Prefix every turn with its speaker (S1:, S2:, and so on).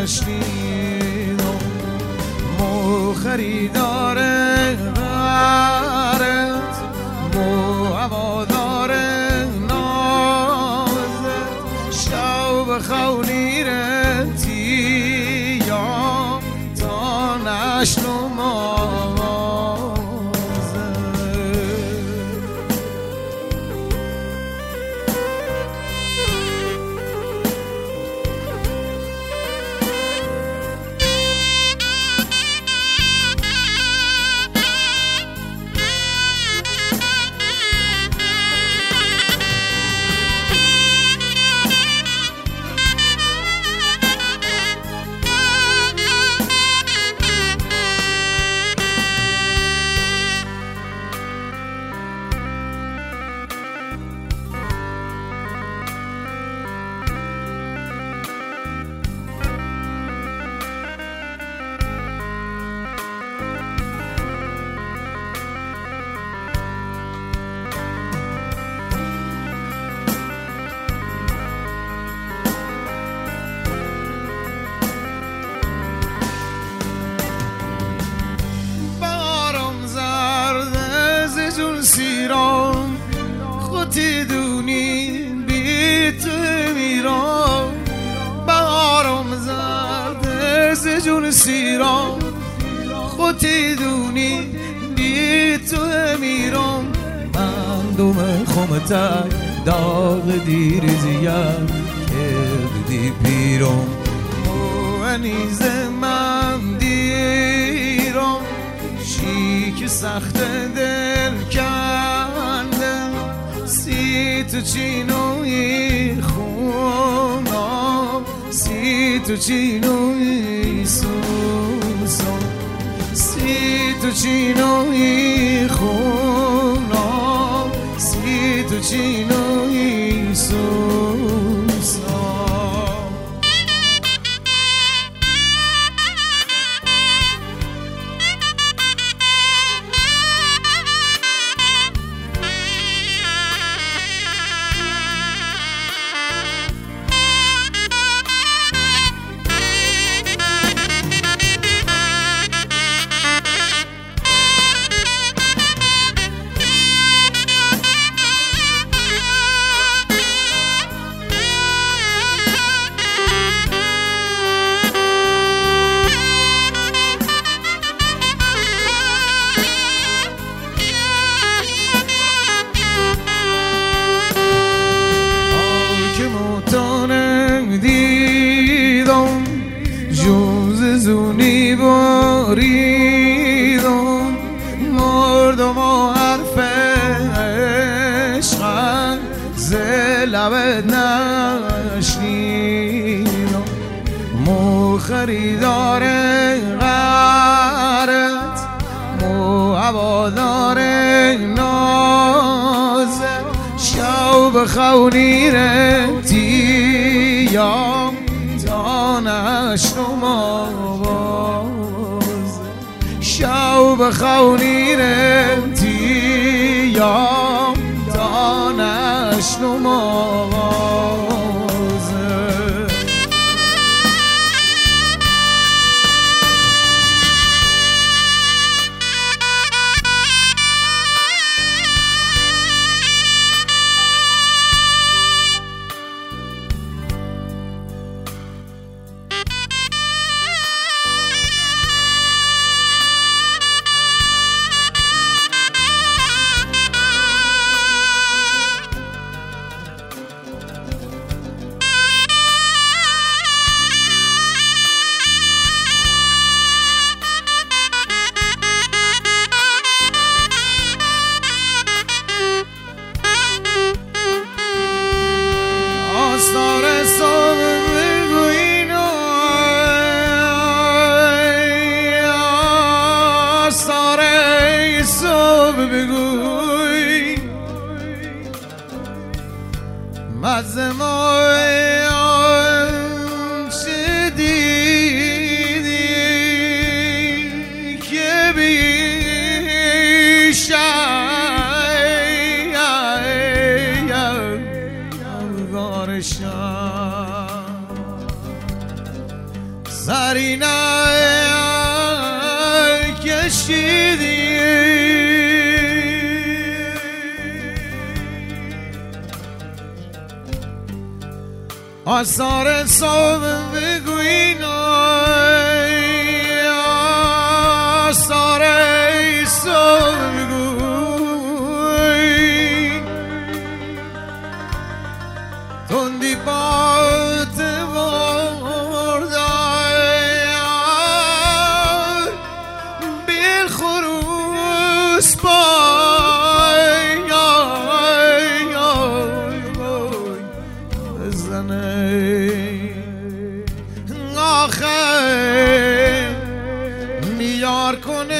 S1: نشنیدم مو خریدار غرت مو هوادار نازت شو خونی رتی یا تا نشنم سیران خودی دونی بی تو میران بهارم زرد از جون سیران خودی دونی بی تو میران من دوم خمتر داغ دیر زیم کردی پیرم موانیز من دیرم شیک سخت دل کندم سی تو چینوی خونم سی تو چینوی سوسم سی تو چینوی خونم سی تو چینوی سوسم دیدم جوز زونی باریدم مردم و حرف عشقم ز لبت نشنیدم مو خریدار غرت مو هوادار نازت شو بخونی رتیم تا نشنم آواز شو بخونی رتیم تا نشنم آواز بگوی مزمای چه دیدی که بیشتر غارشم زرینه کشیدی آثار صبح بگوین آثار صبح بگوین تندی بات بردن بیل خروس پای آخه میار کنه